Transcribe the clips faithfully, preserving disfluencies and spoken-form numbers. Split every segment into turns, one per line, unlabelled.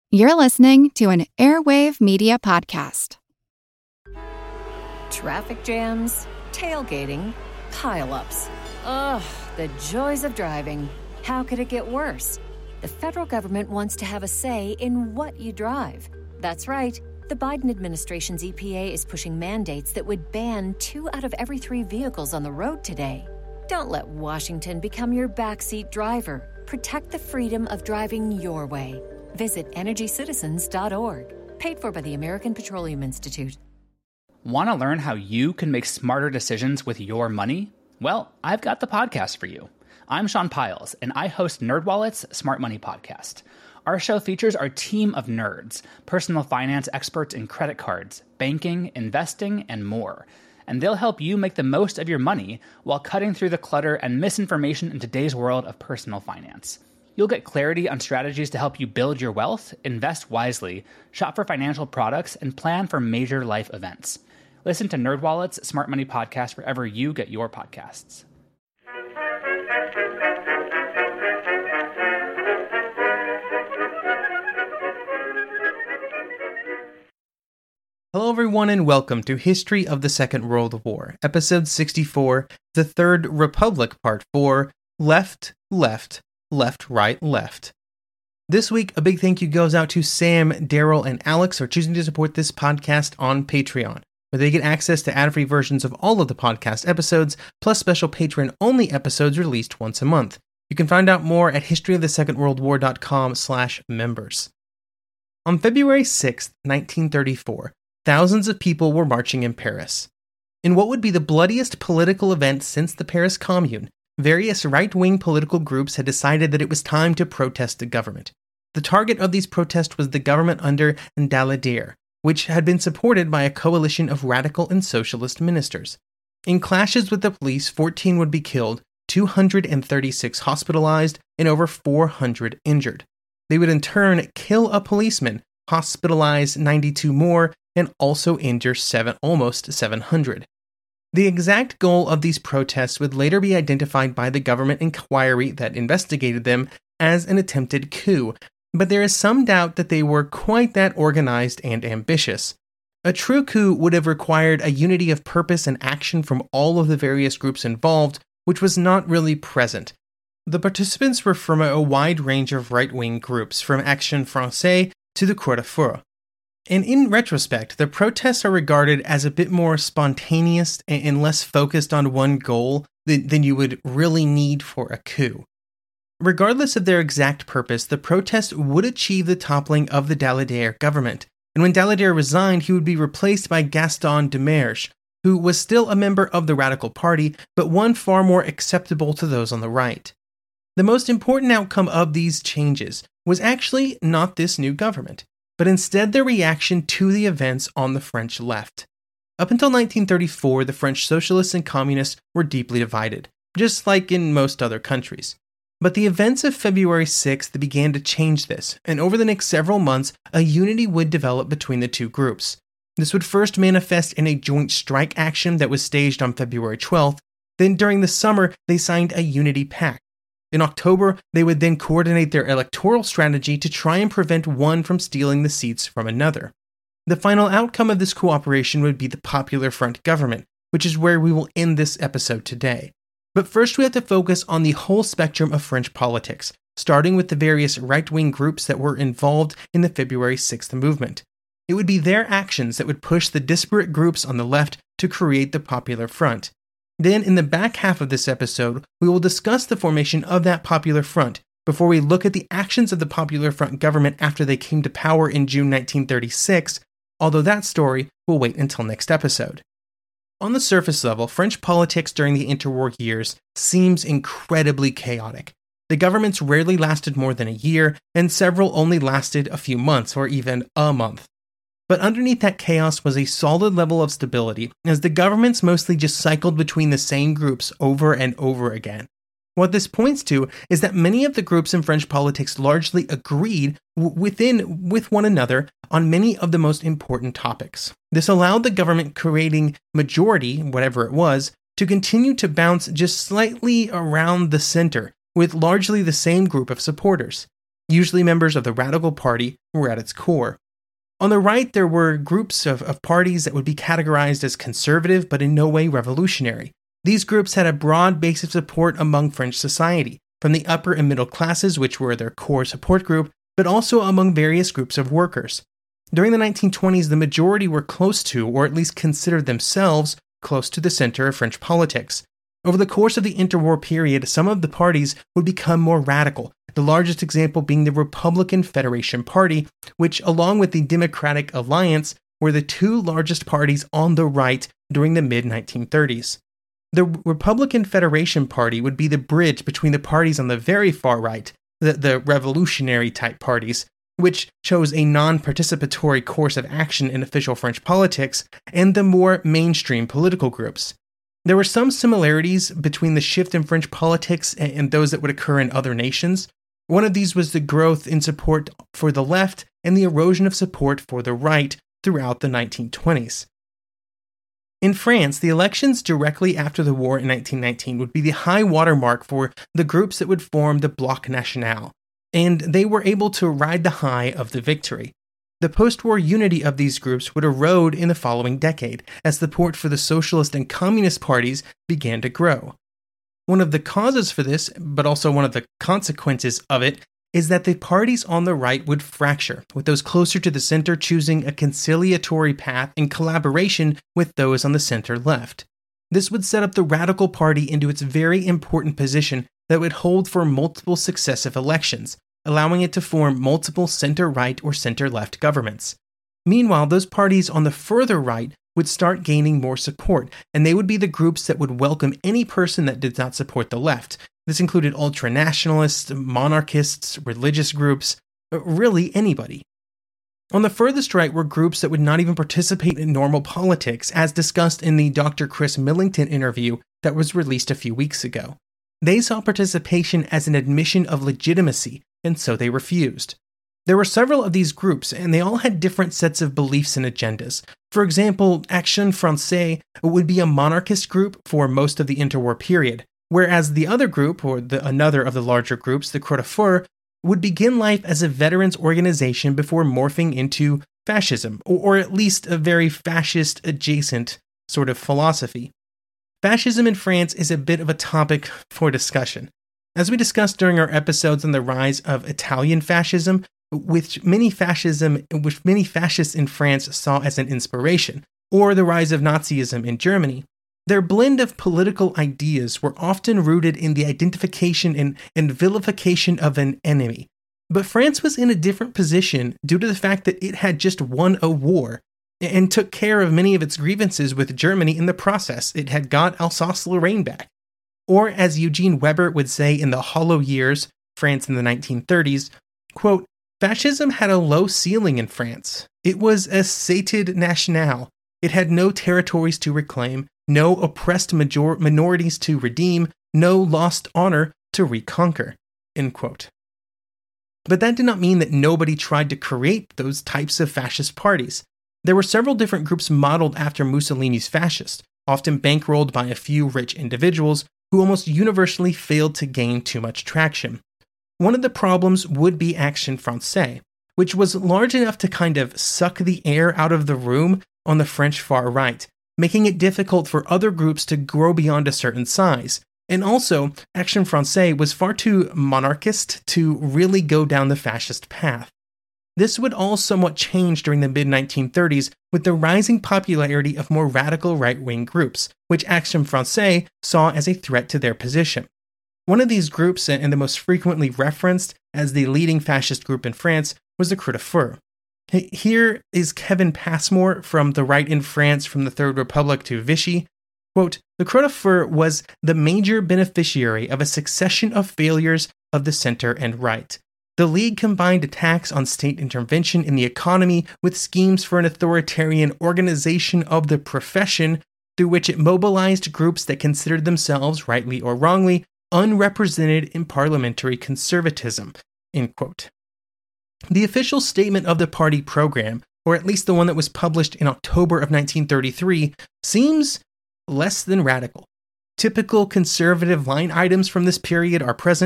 You're listening to an Airwave Media Podcast.
Traffic jams, tailgating, pile-ups. Ugh, the joys of driving. How could it get worse? The federal government wants to have a say in what you drive. That's right. The Biden administration's E P A is pushing mandates that would ban two out of every three vehicles on the road today. Don't let Washington become your backseat driver. Protect the freedom of driving your way. Visit energy citizens dot org. Paid for by the American Petroleum Institute.
Want to learn how you can make smarter decisions with your money? Well, I've got the podcast for you. I'm Sean Piles, and I host NerdWallet's Smart Money Podcast. Our show features our team of nerds, personal finance experts in credit cards, banking, investing, and more. And they'll help you make the most of your money while cutting through the clutter and misinformation in today's world of personal finance. You'll get clarity on strategies to help you build your wealth, invest wisely, shop for financial products, and plan for major life events. Listen to NerdWallet's Smart Money Podcast wherever you get your podcasts.
Hello everyone and welcome to History of the Second World War, Episode sixty-four, The Third Republic, Part four, Left, Left, Left, Right, Left. This week, a big thank you goes out to Sam, Daryl, and Alex for choosing to support this podcast on Patreon, where they get access to ad-free versions of all of the podcast episodes, plus special Patreon-only episodes released once a month. You can find out more at history of the second world war dot com slash members. On February sixth, nineteen thirty-four, thousands of people were marching in Paris. In what would be the bloodiest political event since the Paris Commune, various right-wing political groups had decided that it was time to protest the government. The target of these protests was the government under Daladier, which had been supported by a coalition of radical and socialist ministers. In clashes with the police, fourteen would be killed, two hundred thirty-six hospitalized, and over four hundred injured. They would in turn kill a policeman, hospitalize ninety-two more, and also injure seven, almost seven hundred. The exact goal of these protests would later be identified by the government inquiry that investigated them as an attempted coup, but there is some doubt that they were quite that organized and ambitious. A true coup would have required a unity of purpose and action from all of the various groups involved, which was not really present. The participants were from a wide range of right-wing groups, from Action Française to the Croix de Feu. And in retrospect, the protests are regarded as a bit more spontaneous and less focused on one goal than you would really need for a coup. Regardless of their exact purpose, the protests would achieve the toppling of the Daladier government, and when Daladier resigned, he would be replaced by Gaston Demerche, who was still a member of the Radical Party, but one far more acceptable to those on the right. The most important outcome of these changes was actually not this new government, but instead their reaction to the events on the French left. Up until nineteen thirty-four, the French socialists and communists were deeply divided, just like in most other countries. But the events of February sixth began to change this, and over the next several months, a unity would develop between the two groups. This would first manifest in a joint strike action that was staged on February twelfth, then during the summer, they signed a unity pact. In October, they would then coordinate their electoral strategy to try and prevent one from stealing the seats from another. The final outcome of this cooperation would be the Popular Front government, which is where we will end this episode today. But first we have to focus on the whole spectrum of French politics, starting with the various right-wing groups that were involved in the February sixth movement. It would be their actions that would push the disparate groups on the left to create the Popular Front. Then, in the back half of this episode, we will discuss the formation of that Popular Front, before we look at the actions of the Popular Front government after they came to power in June nineteen thirty-six, although that story will wait until next episode. On the surface level, French politics during the interwar years seems incredibly chaotic. The governments rarely lasted more than a year, and several only lasted a few months or even a month. But underneath that chaos was a solid level of stability, as the governments mostly just cycled between the same groups over and over again. What this points to is that many of the groups in French politics largely agreed w- within with one another on many of the most important topics. This allowed the government creating majority, whatever it was, to continue to bounce just slightly around the center, with largely the same group of supporters. usually members of the Radical Party, were at its core. On the right, there were groups of, of parties that would be categorized as conservative but in no way revolutionary. These groups had a broad base of support among French society, from the upper and middle classes, which were their core support group, but also among various groups of workers. During the nineteen twenties, the majority were close to, or at least considered themselves, close to the center of French politics. Over the course of the interwar period, some of the parties would become more radical, the largest example being the Republican Federation Party, which, along with the Democratic Alliance, were the two largest parties on the right during the mid nineteen thirties. The Republican Federation Party would be the bridge between the parties on the very far right, the, the revolutionary-type parties, which chose a non-participatory course of action in official French politics, and the more mainstream political groups. There were some similarities between the shift in French politics and those that would occur in other nations. One of these was the growth in support for the left and the erosion of support for the right throughout the nineteen twenties. In France, the elections directly after the war in nineteen nineteen would be the high watermark for the groups that would form the Bloc National, and they were able to ride the high of the victory. The post-war unity of these groups would erode in the following decade, as support for the socialist and communist parties began to grow. One of the causes for this, but also one of the consequences of it, is that the parties on the right would fracture, with those closer to the center choosing a conciliatory path in collaboration with those on the center left. This would set up the Radical Party into its very important position that would hold for multiple successive elections, allowing it to form multiple center-right or center-left governments. Meanwhile, those parties on the further right would start gaining more support, and they would be the groups that would welcome any person that did not support the left. This included ultranationalists, monarchists, religious groups, really anybody. On the furthest right were groups that would not even participate in normal politics, as discussed in the Doctor Chris Millington interview that was released a few weeks ago. They saw participation as an admission of legitimacy, and so they refused. There were several of these groups, and they all had different sets of beliefs and agendas. For example, Action Française would be a monarchist group for most of the interwar period, whereas the other group, or the another of the larger groups, the Croix de Fer, would begin life as a veterans organization before morphing into fascism, or, or at least a very fascist-adjacent sort of philosophy. Fascism in France is a bit of a topic for discussion. As we discussed during our episodes on the rise of Italian fascism, which many fascism, which many fascists in France saw as an inspiration, or the rise of Nazism in Germany, their blend of political ideas were often rooted in the identification and, and vilification of an enemy. But France was in a different position due to the fact that it had just won a war and took care of many of its grievances with Germany in the process. It had got Alsace-Lorraine back. Or as Eugene Weber would say in The Hollow Years, France in the nineteen thirties, quote, "Fascism had a low ceiling in France. It was a sated national. It had no territories to reclaim, no oppressed major- minorities to redeem, no lost honor to reconquer." End quote. But that did not mean that nobody tried to create those types of fascist parties. There were several different groups modeled after Mussolini's fascists, often bankrolled by a few rich individuals who almost universally failed to gain too much traction. One of the problems would be Action Française, which was large enough to kind of suck the air out of the room on the French far right, making it difficult for other groups to grow beyond a certain size. And also, Action Française was far too monarchist to really go down the fascist path. This would all somewhat change during the mid nineteen thirties with the rising popularity of more radical right-wing groups, which Action Française saw as a threat to their position. One of these groups, and the most frequently referenced as the leading fascist group in France, was the Croix de Fer. Here is Kevin Passmore from The Right in France from the Third Republic to Vichy. Quote, "The Croix de Fer was the major beneficiary of a succession of failures of the center and right. The League combined attacks on state intervention in the economy with schemes for an authoritarian organization of the profession through which it mobilized groups that considered themselves, rightly or wrongly, unrepresented in parliamentary conservatism." End quote. The official statement of the party program, or at least the one that was published in October of nineteen thirty-three, seems less than radical. Typical conservative line items from this period are present.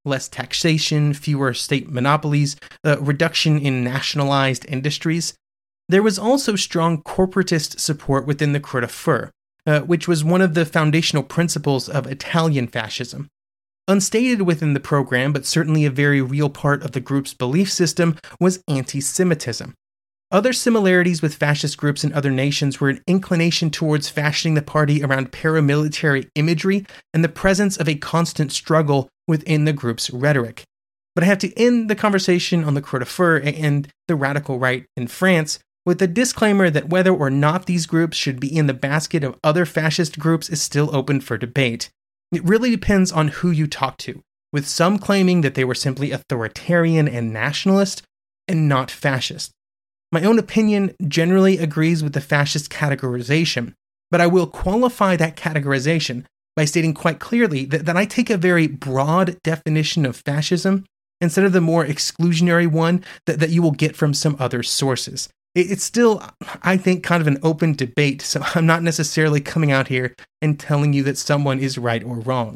less taxation, fewer state monopolies, a reduction in nationalized industries. There was also strong corporatist support within the Croix de Fer, uh, which was one of the foundational principles of Italian fascism. Unstated within the program, but certainly a very real part of the group's belief system, was anti-Semitism. Other similarities with fascist groups in other nations were an inclination towards fashioning the party around paramilitary imagery and the presence of a constant struggle within the group's rhetoric. But I have to end the conversation on the Croix de Fer and the radical right in France with the disclaimer that whether or not these groups should be in the basket of other fascist groups is still open for debate. It really depends on who you talk to, with some claiming that they were simply authoritarian and nationalist and not fascist. My own opinion generally agrees with the fascist categorization, but I will qualify that categorization by stating quite clearly that, that I take a very broad definition of fascism instead of the more exclusionary one that, that you will get from some other sources. It's still, I think, kind of an open debate, so I'm not necessarily coming out here and telling you that someone is right or wrong.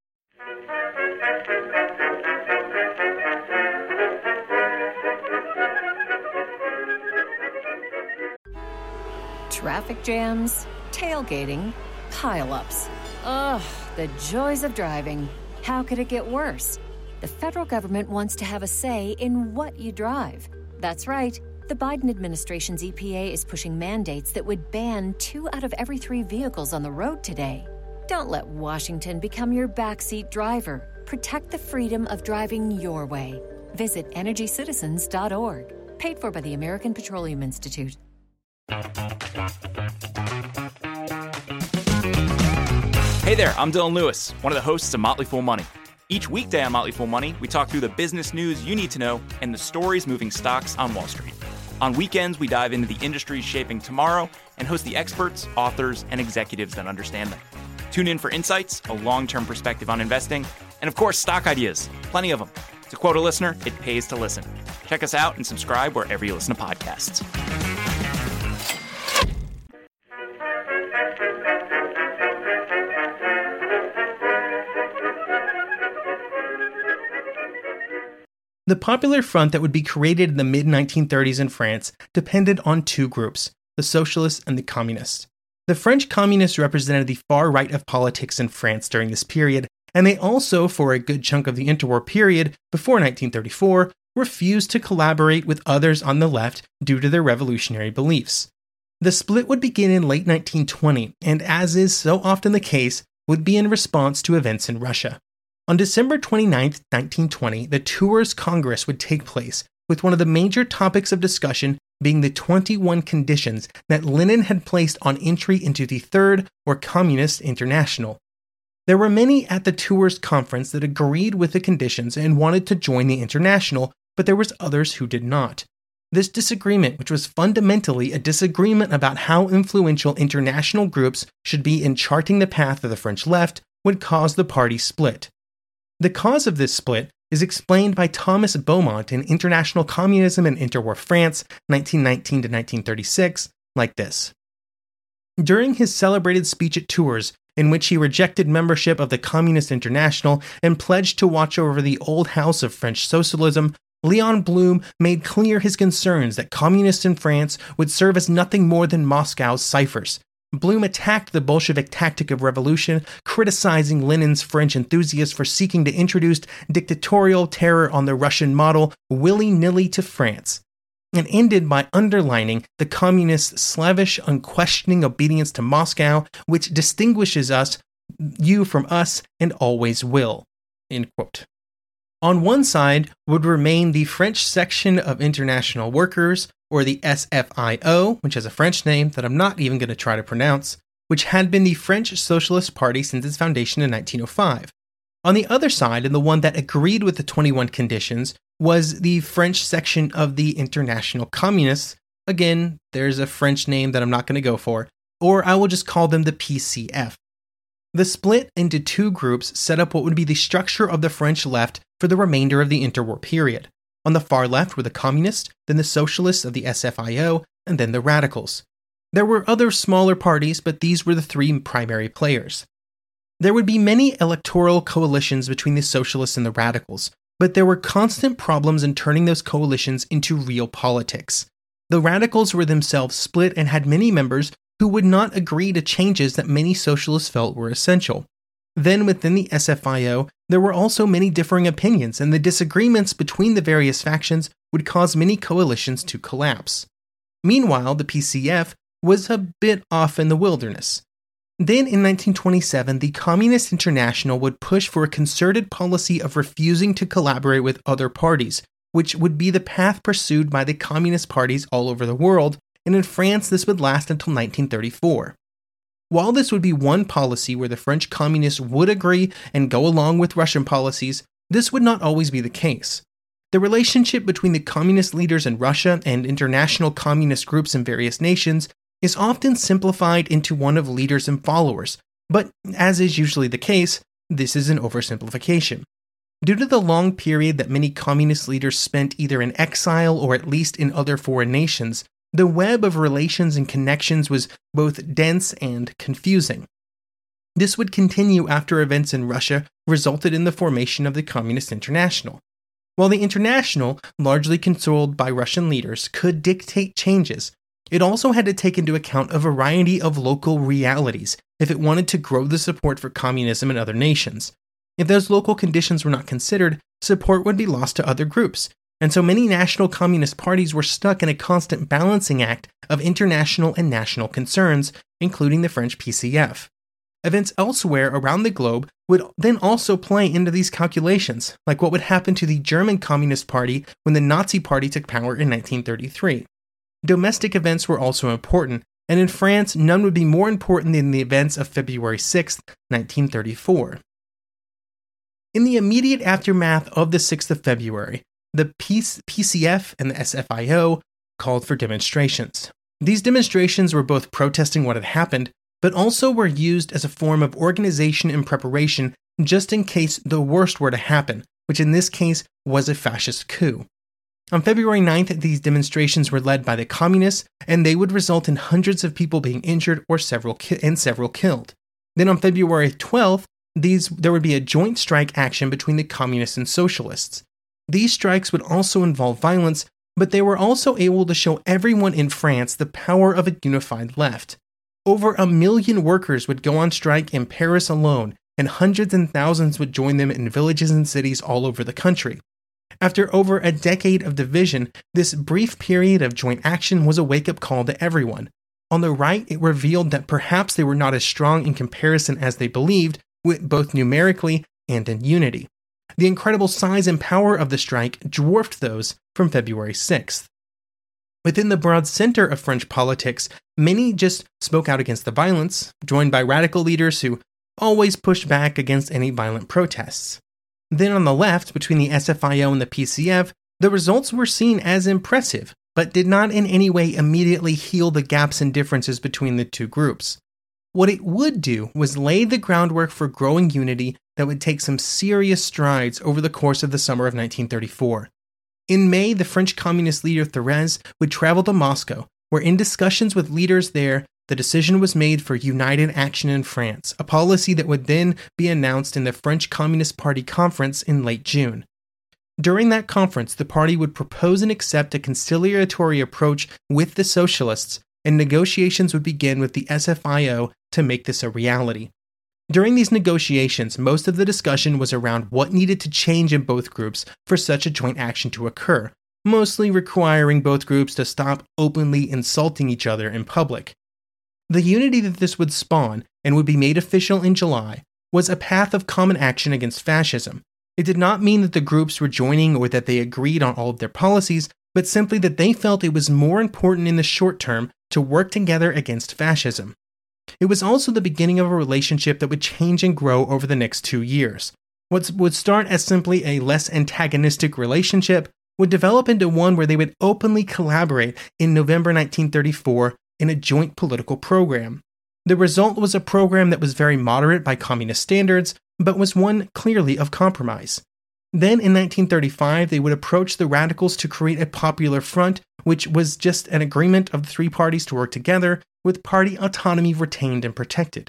Traffic jams, tailgating, pile-ups. Ugh, the joys of driving. How could it get worse? The federal government wants to have a say in what you drive. That's right. The Biden administration's E P A is pushing mandates that would ban two out of every three vehicles on the road today. Don't let Washington become your backseat driver. Protect the freedom of driving your way. Visit energy citizens dot org. Paid for by the American Petroleum Institute.
Hey there, I'm Dylan Lewis, one of the hosts of Motley Fool Money. Each weekday on Motley Fool Money, we talk through the business news you need to know and the stories moving stocks on Wall Street. On weekends, we dive into the industries shaping tomorrow and host the experts, authors, and executives that understand them. Tune in for insights, a long-term perspective on investing, and of course, stock ideas. Plenty of them. To quote a listener, it pays to listen. Check us out and subscribe wherever you listen to podcasts.
The Popular Front that would be created in the mid nineteen thirties in France depended on two groups, the Socialists and the Communists. The French Communists represented the far right of politics in France during this period, and they also, for a good chunk of the interwar period before nineteen thirty-four, refused to collaborate with others on the left due to their revolutionary beliefs. The split would begin in late nineteen twenty, and as is so often the case, would be in response to events in Russia. On December twenty-ninth, nineteen twenty, the Tours Congress would take place, with one of the major topics of discussion being the twenty-one conditions that Lenin had placed on entry into the Third or Communist International. There were many at the Tours conference that agreed with the conditions and wanted to join the International, but there was others who did not. This disagreement, which was fundamentally a disagreement about how influential international groups should be in charting the path of the French left, would cause the party split. The cause of this split is explained by Thomas Beaumont in International Communism and Interwar France, nineteen nineteen to nineteen thirty-six, like this. During his celebrated speech at Tours, in which he rejected membership of the Communist International and pledged to watch over the old house of French socialism, Leon Blum made clear his concerns that communists in France would serve as nothing more than Moscow's ciphers. Blum attacked the Bolshevik tactic of revolution, criticizing Lenin's French enthusiasts for seeking to introduce dictatorial terror on the Russian model willy-nilly to France, and ended by underlining the communists' slavish, unquestioning obedience to Moscow, which distinguishes us, you from us, and always will. End quote. On one side would remain the French section of International Workers, or the S F I O, which has a French name that I'm not even going to try to pronounce, which had been the French Socialist Party since its foundation in nineteen oh five. On the other side, and the one that agreed with the twenty-one conditions, was the French section of the International Communists. Again, there's a French name that I'm not going to go for, or I will just call them the P C F. The split into two groups set up what would be the structure of the French left for the remainder of the interwar period. On the far left were the communists, then the socialists of the S F I O, and then the radicals. There were other smaller parties, but these were the three primary players. There would be many electoral coalitions between the socialists and the radicals, but there were constant problems in turning those coalitions into real politics. The radicals were themselves split and had many members who would not agree to changes that many socialists felt were essential. Then within the S F I O, there were also many differing opinions, and the disagreements between the various factions would cause many coalitions to collapse. Meanwhile, the P C F was a bit off in the wilderness. Then in nineteen twenty-seven, the Communist International would push for a concerted policy of refusing to collaborate with other parties, which would be the path pursued by the communist parties all over the world, and in France this would last until nineteen thirty-four. While this would be one policy where the French communists would agree and go along with Russian policies, this would not always be the case. The relationship between the communist leaders in Russia and international communist groups in various nations is often simplified into one of leaders and followers, but as is usually the case, this is an oversimplification. Due to the long period that many communist leaders spent either in exile or at least in other foreign nations, the web of relations and connections was both dense and confusing. This would continue after events in Russia resulted in the formation of the Communist International. While the International, largely controlled by Russian leaders, could dictate changes, it also had to take into account a variety of local realities if it wanted to grow the support for communism in other nations. If those local conditions were not considered, support would be lost to other groups, and so many national communist parties were stuck in a constant balancing act of international and national concerns, including the French P C F. Events elsewhere around the globe would then also play into these calculations, like what would happen to the German Communist Party when the Nazi Party took power in nineteen thirty-three. Domestic events were also important, and in France, none would be more important than the events of February sixth, nineteen thirty-four. In the immediate aftermath of the sixth of February, the P C F and the S F I O called for demonstrations. These demonstrations were both protesting what had happened, but also were used as a form of organization and preparation just in case the worst were to happen, which in this case was a fascist coup. On February ninth, these demonstrations were led by the communists, and they would result in hundreds of people being injured or several ki- and several killed. Then on February twelfth, these there would be a joint strike action between the communists and socialists. These strikes would also involve violence, but they were also able to show everyone in France the power of a unified left. Over a million workers would go on strike in Paris alone, and hundreds and thousands would join them in villages and cities all over the country. After over a decade of division, this brief period of joint action was a wake-up call to everyone. On the right, it revealed that perhaps they were not as strong in comparison as they believed, both numerically and in unity. The incredible size and power of the strike dwarfed those from February sixth. Within the broad center of French politics, many just spoke out against the violence, joined by radical leaders who always pushed back against any violent protests. Then on the left, between the S F I O and the P C F, the results were seen as impressive, but did not in any way immediately heal the gaps and differences between the two groups. What it would do was lay the groundwork for growing unity that would take some serious strides over the course of the summer of nineteen thirty-four. In May, the French communist leader Thérèse would travel to Moscow, where in discussions with leaders there, the decision was made for united action in France, a policy that would then be announced in the French Communist Party conference in late June. During that conference, the party would propose and accept a conciliatory approach with the socialists, and negotiations would begin with the S F I O to make this a reality. During these negotiations, most of the discussion was around what needed to change in both groups for such a joint action to occur, mostly requiring both groups to stop openly insulting each other in public. The unity that this would spawn, and would be made official in July, was a path of common action against fascism. It did not mean that the groups were joining or that they agreed on all of their policies, but simply that they felt it was more important in the short term to work together against fascism. It was also the beginning of a relationship that would change and grow over the next two years. What would start as simply a less antagonistic relationship would develop into one where they would openly collaborate in November nineteen thirty-four in a joint political program. The result was a program that was very moderate by communist standards, but was one clearly of compromise. Then in nineteen thirty-five, they would approach the radicals to create a popular front, which was just an agreement of the three parties to work together, with party autonomy retained and protected.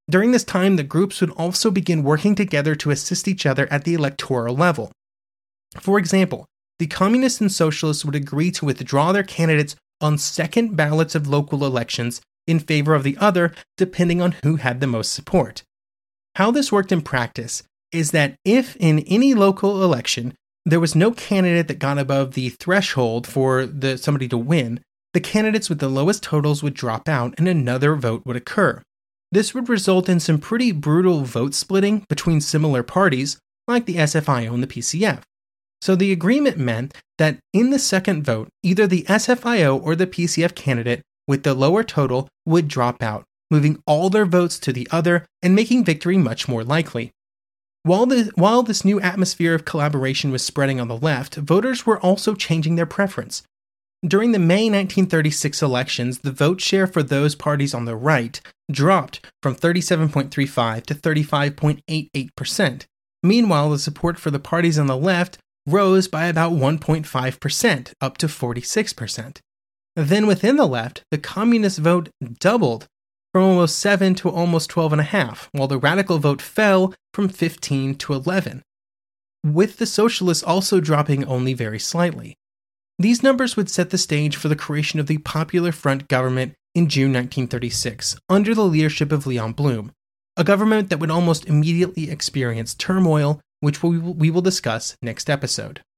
During this time, the groups would also begin working together to assist each other at the electoral level. For example, the communists and socialists would agree to withdraw their candidates on second ballots of local elections in favor of the other, depending on who had the most support. How this worked in practice is that if in any local election there was no candidate that got above the threshold for the somebody to win, the candidates with the lowest totals would drop out and another vote would occur. This would result in some pretty brutal vote splitting between similar parties, like the S F I O and the P C F. So the agreement meant that in the second vote, either the S F I O or the P C F candidate with the lower total would drop out, moving all their votes to the other and making victory much more likely. While, the, while this new atmosphere of collaboration was spreading on the left, voters were also changing their preference. During the May nineteen thirty-six elections, the vote share for those parties on the right dropped from thirty-seven point three five to thirty-five point eight eight percent. Meanwhile, the support for the parties on the left rose by about one point five percent, up to forty-six percent. Then within the left, the communist vote doubled from almost seven to almost twelve point five, while the radical vote fell from fifteen to eleven, with the socialists also dropping only very slightly. These numbers would set the stage for the creation of the Popular Front government in June nineteen thirty-six, under the leadership of Leon Blum, a government that would almost immediately experience turmoil, which we will discuss next episode.